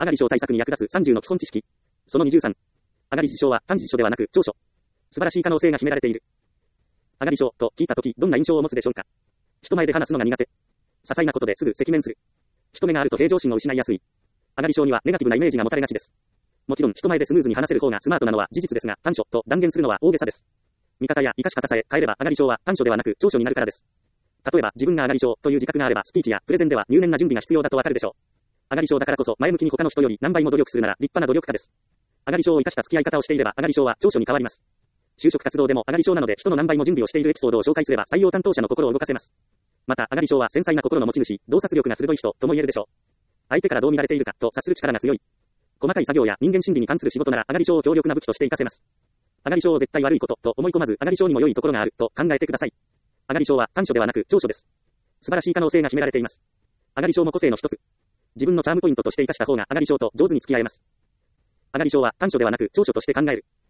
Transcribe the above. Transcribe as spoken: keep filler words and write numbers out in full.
上がり症対策に役立つさんじゅうの基本知識。そのにじゅうさん。上がり事象は単事象ではなく長所。素晴らしい可能性が秘められている。上がり症と聞いたとき、どんな印象を持つでしょうか。人前で話すのが苦手。些細なことですぐ赤面する。人目があると平常心を失いやすい。上がり症にはネガティブなイメージが持たれがちです。もちろん人前でスムーズに話せる方がスマートなのは事実ですが、短所と断言するのは大げさです。見方や生かし方さえ変えれば上がり症は短所ではなく長所になるからです。例えば自分が上がり症という自覚があればスピーチやプレゼンでは入念な準備が必要だとわかるでしょう。上がり症だからこそ前向きに他の人より何倍も努力するなら立派な努力家です。上がり症を生かした付き合い方をしていれば上がり症は長所に変わります。就職活動でも上がり症なので人の何倍も準備をしているエピソードを紹介すれば採用担当者の心を動かせます。また上がり症は繊細な心の持ち主、洞察力が鋭い人とも言えるでしょう。相手からどう見られているかと察する力が強い。細かい作業や人間心理に関する仕事なら上がり症を強力な武器として活かせます。上がり症を絶対悪いことと思い込まず上がり症にも良いところがあると考えてください。上がり症は短所ではなく長所です。素晴らしい可能性が秘められています。上がり症も個性の一つ。自分のチャームポイントとして活かした方が上がり症と上手に付き合えます。上がり症は短所ではなく長所として考える。